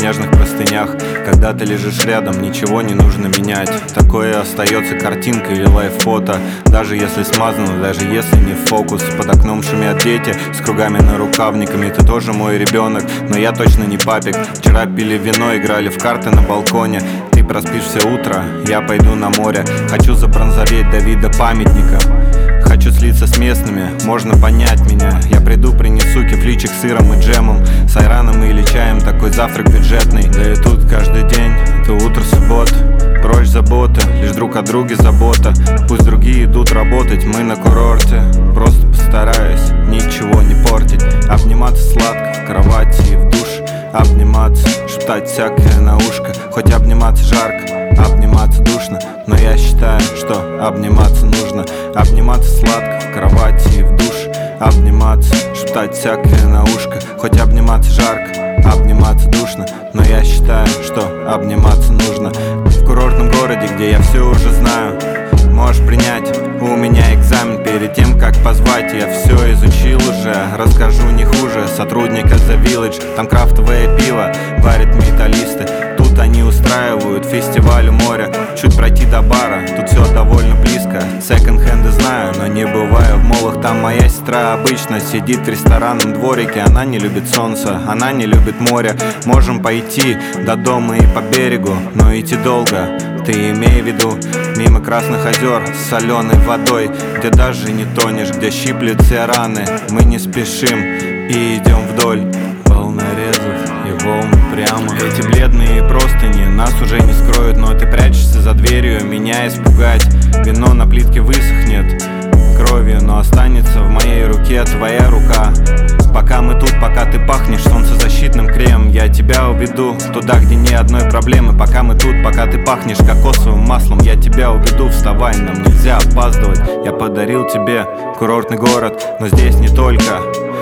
нежных простынях. Когда ты лежишь рядом, ничего не нужно менять. Такое остается картинка или лайф-фото. Даже если смазано, даже если не в фокус. Под окном шумят дети с кругами на рукавниками. Ты тоже мой ребенок, но я точно не папик. Вчера пили вино, играли в карты на балконе. Ты проспишь все утро, я пойду на море. Хочу забронзоветь до вида памятника. Хочу слиться с местными, можно понять меня. Я приду, принесу кефличик с сыром и джемом, с айраном или чаем, такой завтрак бюджетный. Да и тут каждый день, это утро суббота. Прочь заботы, лишь друг о друге забота. Пусть другие идут работать, мы на курорте. Просто постараюсь ничего не портить. Обниматься сладко в кровати и в душе. Обниматься, шептать всякое на ушко. Хоть обниматься жарко, обниматься душно, но я считаю, что обниматься нужно. Обниматься сладко в кровати и в душе. Обниматься, шептать всякое на ушко. Хоть обниматься жарко, обниматься душно, но я считаю, что обниматься нужно. В курортном городе, где я все уже знаю, можешь принять у меня экзамен. Перед тем, как позвать, я все изучил уже. Расскажу не хуже сотрудника The Village. Там крафтовое пиво варят металлисты. Тут они устраивают фестиваль у моря. Чуть пройти до бара, тут все довольно близко. Секонд-хенды знаю, но не бываю в молах. Там моя сестра обычно сидит в ресторанном дворике. Она не любит солнца, она не любит море. Можем пойти до дома и по берегу, но идти долго. Ты имей в виду, мимо красных озер с соленой водой, где даже не тонешь, где щиплют все раны. Мы не спешим и идем вдоль волнорезов и волны прямо. Эти бледные простыни нас уже не скроют, но ты прячешься за дверью, меня испугать. Вино на плитке высохнет кровью, но останется в моей руке твоя рука. Пока мы тут, пока ты пахнешь солнцезащитным кремом, я тебя уведу туда, где ни одной проблемы. Пока мы тут, пока ты пахнешь кокосовым маслом, я тебя уведу, вставай, нам нельзя опаздывать. Я подарил тебе курортный город, но здесь не только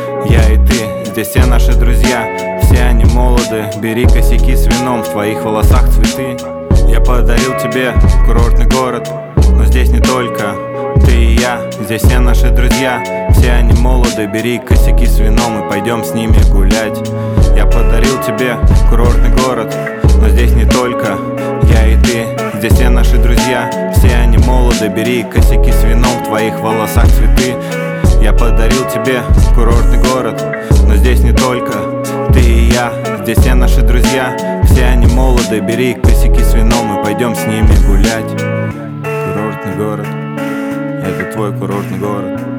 я и ты, здесь все наши друзья, все они молоды. Бери косяки с вином, в твоих волосах цветы. Я подарил тебе курортный город, но здесь не только ты и я, здесь все наши друзья, все они молоды. Бери косяки с вином и пойдем с ними гулять. Я подарил тебе курортный город, но здесь не только я и ты, здесь все наши друзья, все они молоды. Бери косяки с вином, в твоих волосах цветы. Я подарил тебе курортный город, но здесь не только ты и я, здесь все наши друзья, все они молоды. Бери косяки с вином и пойдем с ними гулять. Курортный город, это твой курортный город.